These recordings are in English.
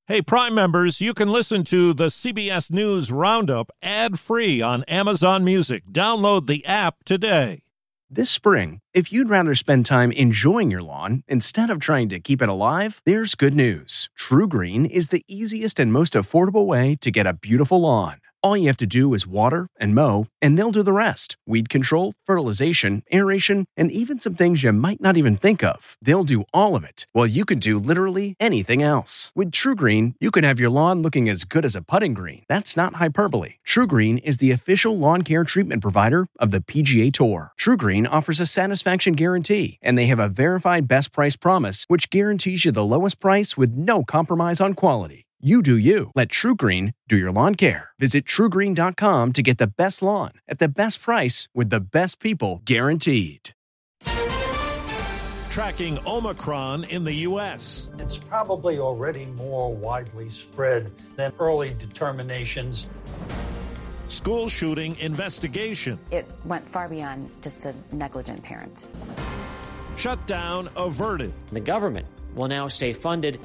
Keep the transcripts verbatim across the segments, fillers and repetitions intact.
Hey, Prime members, you can listen to the C B S News Roundup ad-free on Amazon Music. Download the app today. This spring, if you'd rather spend time enjoying your lawn instead of trying to keep it alive, there's good news. TruGreen is the easiest and most affordable way to get a beautiful lawn. All you have to do is water and mow, and they'll do the rest. Weed control, fertilization, aeration, and even some things you might not even think of. They'll do all of it, while you can do literally anything else. With TruGreen, you can have your lawn looking as good as a putting green. That's not hyperbole. TruGreen is the official lawn care treatment provider of the P G A Tour. TruGreen offers a satisfaction guarantee, and they have a verified best price promise, which guarantees you the lowest price with no compromise on quality. You do you. Let TruGreen do your lawn care. Visit True Green dot com to get the best lawn at the best price with the best people guaranteed. Tracking Omicron in the U S. It's probably already more widely spread than early determinations. School shooting investigation. It went far beyond just a negligent parent. Shutdown averted. The government will now stay funded.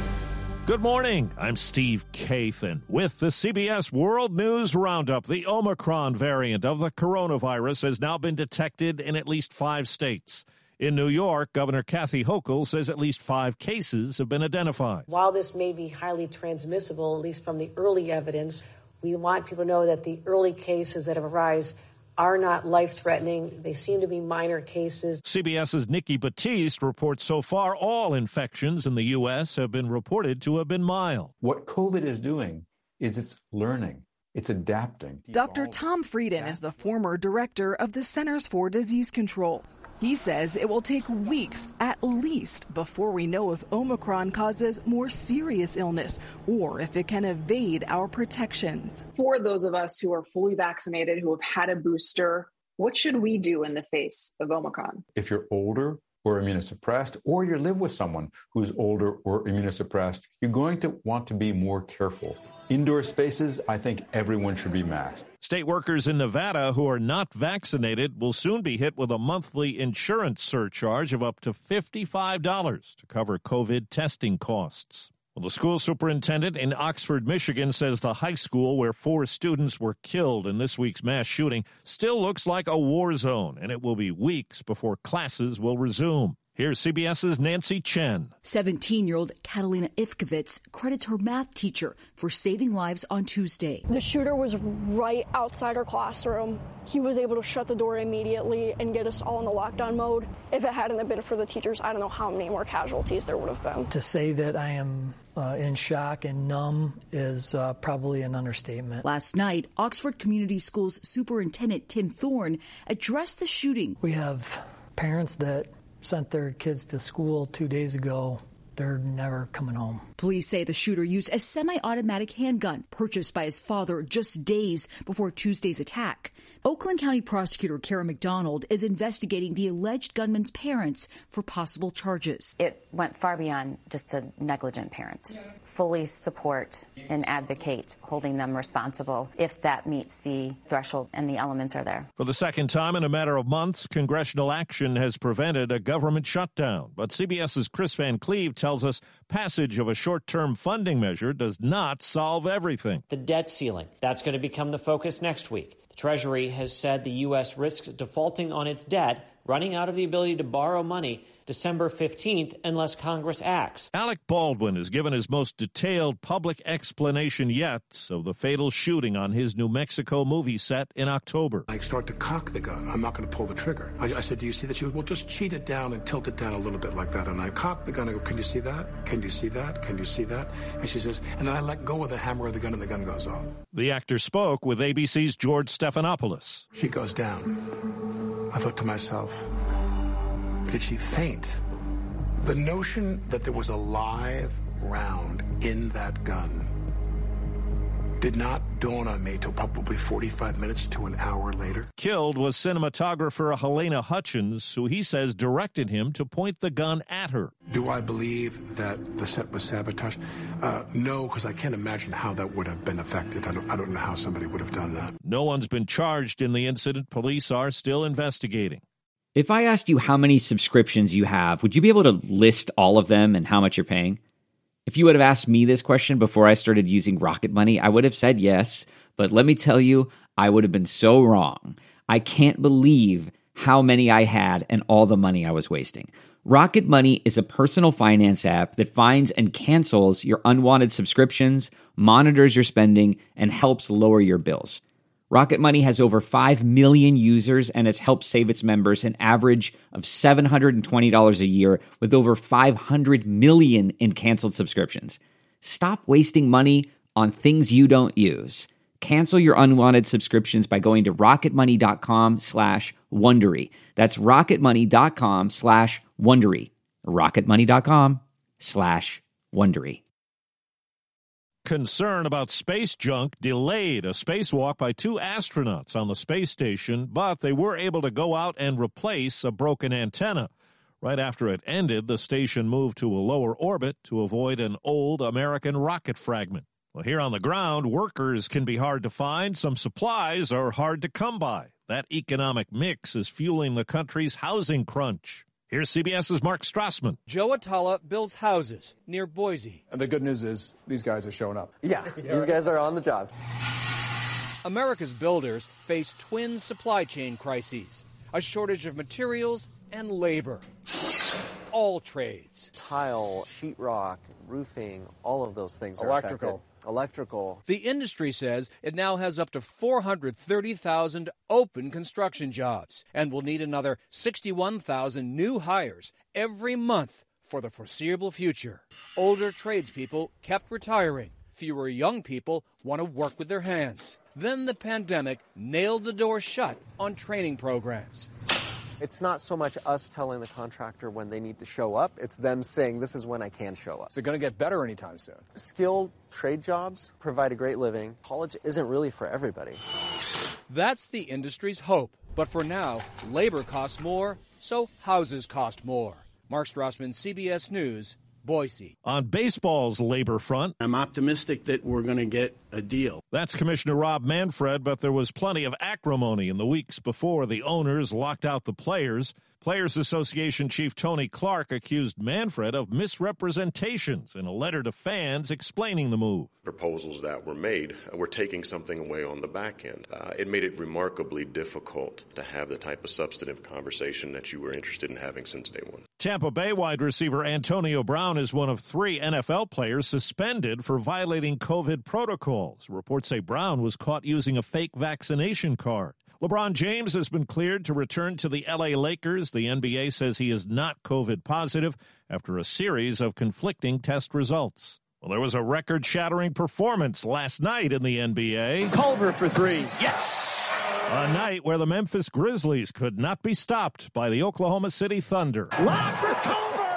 Good morning. I'm Steve Kathan with the C B S World News Roundup. The Omicron variant of the coronavirus has now been detected in at least five states. In New York, Governor Kathy Hochul says at least five cases have been identified. While this may be highly transmissible, at least from the early evidence, we want people to know that the early cases that have arisen are not life-threatening. They seem to be minor cases. CBS's Nikki Battiste reports so far all infections in the U S have been reported to have been mild. What COVID is doing is it's learning. It's adapting. Doctor Tom Frieden is the former director of the Centers for Disease Control. He says it will take weeks at least before we know if Omicron causes more serious illness or if it can evade our protections. For those of us who are fully vaccinated, who have had a booster, what should we do in the face of Omicron? If you're older or immunosuppressed, or you live with someone who's older or immunosuppressed, you're going to want to be more careful. Indoor spaces, I think everyone should be masked. State workers in Nevada who are not vaccinated will soon be hit with a monthly insurance surcharge of up to fifty-five dollars to cover COVID testing costs. Well, the school superintendent in Oxford, Michigan, says the high school where four students were killed in this week's mass shooting still looks like a war zone, and it will be weeks before classes will resume. Here's CBS's Nancy Chen. seventeen-year-old Catalina Ivkovitz credits her math teacher for saving lives on Tuesday. The shooter was right outside her classroom. He was able to shut the door immediately and get us all in the lockdown mode. If it hadn't been for the teachers, I don't know how many more casualties there would have been. To say that I am uh, in shock and numb is uh, probably an understatement. Last night, Oxford Community Schools Superintendent Tim Thorne addressed the shooting. We have parents that sent their kids to school two days ago. They're never coming home. Police say the shooter used a semi-automatic handgun purchased by his father just days before Tuesday's attack. Oakland County Prosecutor Kara McDonald is investigating the alleged gunman's parents for possible charges. It went far beyond just a negligent parent. Fully support and advocate holding them responsible if that meets the threshold and the elements are there. For the second time in a matter of months, congressional action has prevented a government shutdown. But CBS's Chris Van Cleve tells us passage of a short-term funding measure does not solve everything. The debt ceiling, that's going to become the focus next week. The Treasury has said the U S risks defaulting on its debt, running out of the ability to borrow money December fifteenth unless Congress acts. Alec Baldwin has given his most detailed public explanation yet of the fatal shooting on his New Mexico movie set in October. I start to cock the gun. I'm not going to pull the trigger. I, I said, do you see that? She goes, well, just cheat it down and tilt it down a little bit like that. And I cock the gun. I go, can you see that? Can you see that? Can you see that? And she says, and then I let go of the hammer of the gun and the gun goes off. The actor spoke with A B C's George Stephanopoulos. She goes down. I thought to myself, did she faint? The notion that there was a live round in that gun did not dawn on me till probably forty-five minutes to an hour later. Killed was cinematographer Helena Hutchins, who he says directed him to point the gun at her. Do I believe that the set was sabotaged? Uh, no, because I can't imagine how that would have been affected. I don't, I don't know how somebody would have done that. No one's been charged in the incident. Police are still investigating. If I asked you how many subscriptions you have, would you be able to list all of them and how much you're paying? If you would have asked me this question before I started using Rocket Money, I would have said yes, but let me tell you, I would have been so wrong. I can't believe how many I had and all the money I was wasting. Rocket Money is a personal finance app that finds and cancels your unwanted subscriptions, monitors your spending, and helps lower your bills. Rocket Money has over five million users and has helped save its members an average of seven hundred twenty dollars a year with over five hundred million in canceled subscriptions. Stop wasting money on things you don't use. Cancel your unwanted subscriptions by going to rocketmoney.com slash Wondery. That's rocketmoney.com slash Wondery. rocketmoney.com slash Wondery. Concern about space junk delayed a spacewalk by two astronauts on the space station, but they were able to go out and replace a broken antenna. Right after it ended, the station moved to a lower orbit to avoid an old American rocket fragment. Well, here on the ground, workers can be hard to find. Some supplies are hard to come by. That economic mix is fueling the country's housing crunch. Here's CBS's Mark Strassman. Joe Atala builds houses near Boise. And the good news is these guys are showing up. Yeah, these guys are on the job. America's builders face twin supply chain crises, a shortage of materials and labor. All trades. Tile, sheetrock, roofing, all of those things are Electrical. affected. Electrical. The industry says it now has up to four hundred thirty thousand open construction jobs and will need another sixty-one thousand new hires every month for the foreseeable future. Older tradespeople kept retiring. Fewer young people want to work with their hands. Then the pandemic nailed the door shut on training programs. It's not so much us telling the contractor when they need to show up. It's them saying, this is when I can show up. Is it going to get better anytime soon? Skilled trade jobs provide a great living. College isn't really for everybody. That's the industry's hope. But for now, labor costs more, so houses cost more. Mark Strassman, C B S News, Boise. On baseball's labor front, I'm optimistic that we're going to get a deal. That's Commissioner Rob Manfred, but there was plenty of acrimony in the weeks before the owners locked out the players. Players Association Chief Tony Clark accused Manfred of misrepresentations in a letter to fans explaining the move. Proposals that were made were taking something away on the back end. Uh, it made it remarkably difficult to have the type of substantive conversation that you were interested in having since day one. Tampa Bay wide receiver Antonio Brown is one of three N F L players suspended for violating COVID protocols. Reports say Brown was caught using a fake vaccination card. LeBron James has been cleared to return to the L A Lakers. The N B A says he is not COVID positive after a series of conflicting test results. Well, there was a record-shattering performance last night in the N B A. Culver for three. Yes! A night where the Memphis Grizzlies could not be stopped by the Oklahoma City Thunder. Lob for Culver!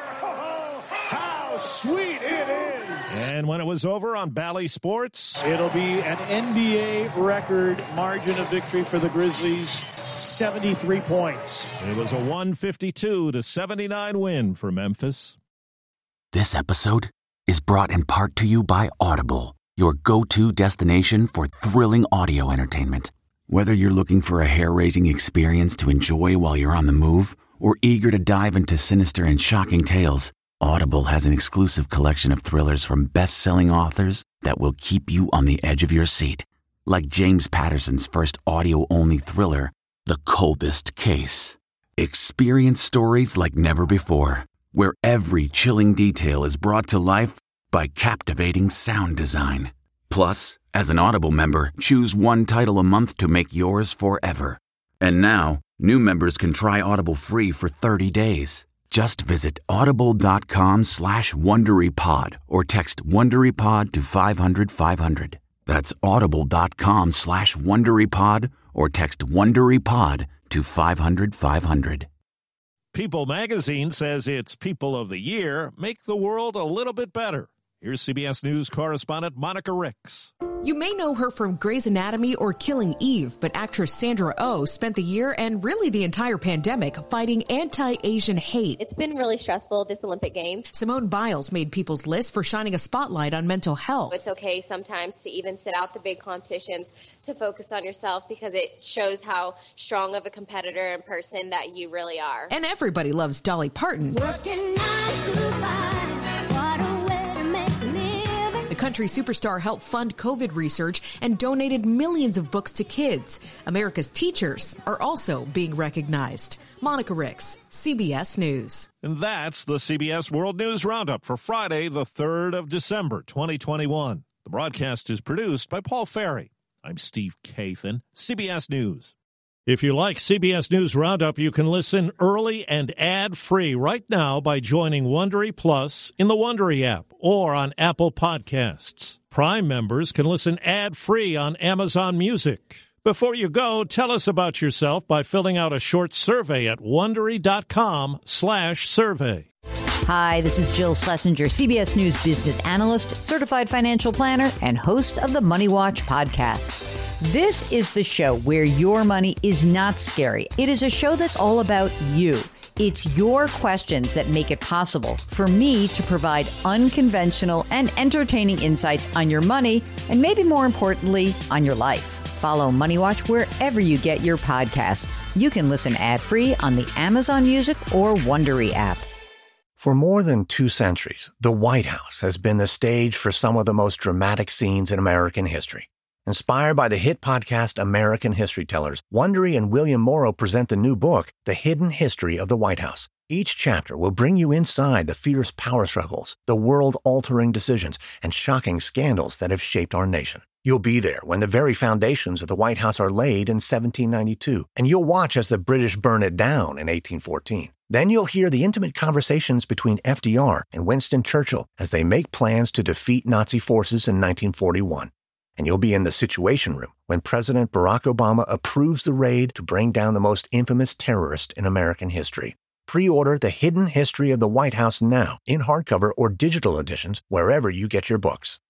Oh, how sweet it is! And when it was over on Bally Sports, it'll be an N B A record margin of victory for the Grizzlies, seventy-three points. It was a one fifty-two to seventy-nine win for Memphis. This episode is brought in part to you by Audible, your go-to destination for thrilling audio entertainment. Whether you're looking for a hair-raising experience to enjoy while you're on the move or eager to dive into sinister and shocking tales, Audible has an exclusive collection of thrillers from best-selling authors that will keep you on the edge of your seat. Like James Patterson's first audio-only thriller, The Coldest Case. Experience stories like never before, where every chilling detail is brought to life by captivating sound design. Plus, as an Audible member, choose one title a month to make yours forever. And now, new members can try Audible free for thirty days. Just visit audible.com slash WonderyPod or text WonderyPod to five hundred five hundred. That's audible.com slash WonderyPod or text WonderyPod to five hundred five hundred. People magazine says its People of the Year make the world a little bit better. Here's C B S News correspondent Monica Ricks. You may know her from Grey's Anatomy or Killing Eve, but actress Sandra Oh spent the year and really the entire pandemic fighting anti-Asian hate. It's been really stressful, this Olympic Games. Simone Biles made people's list for shining a spotlight on mental health. It's okay sometimes to even sit out the big competitions to focus on yourself because it shows how strong of a competitor and person that you really are. And everybody loves Dolly Parton. Working nine to five. country superstar helped fund COVID research and donated millions of books to kids. America's teachers are also being recognized. Monica Ricks, C B S News. And that's the C B S World News Roundup for Friday, the third of December, twenty twenty-one. The broadcast is produced by Paul Ferry. I'm Steve Kathan, C B S News. If you like C B S News Roundup, you can listen early and ad-free right now by joining Wondery Plus in the Wondery app or on Apple Podcasts. Prime members can listen ad-free on Amazon Music. Before you go, tell us about yourself by filling out a short survey at Wondery.com slash survey. Hi, this is Jill Schlesinger, C B S News business analyst, certified financial planner, and host of the Money Watch podcast. This is the show where your money is not scary. It is a show that's all about you. It's your questions that make it possible for me to provide unconventional and entertaining insights on your money, and maybe more importantly, on your life. Follow Money Watch wherever you get your podcasts. You can listen ad-free on the Amazon Music or Wondery app. For more than two centuries, the White House has been the stage for some of the most dramatic scenes in American history. Inspired by the hit podcast American History Tellers, Wondery and William Morrow present the new book, The Hidden History of the White House. Each chapter will bring you inside the fierce power struggles, the world-altering decisions, and shocking scandals that have shaped our nation. You'll be there when the very foundations of the White House are laid in seventeen ninety-two, and you'll watch as the British burn it down in eighteen fourteen. Then you'll hear the intimate conversations between F D R and Winston Churchill as they make plans to defeat Nazi forces in nineteen forty-one. And you'll be in the Situation Room when President Barack Obama approves the raid to bring down the most infamous terrorist in American history. Pre-order The Hidden History of the White House now in hardcover or digital editions wherever you get your books.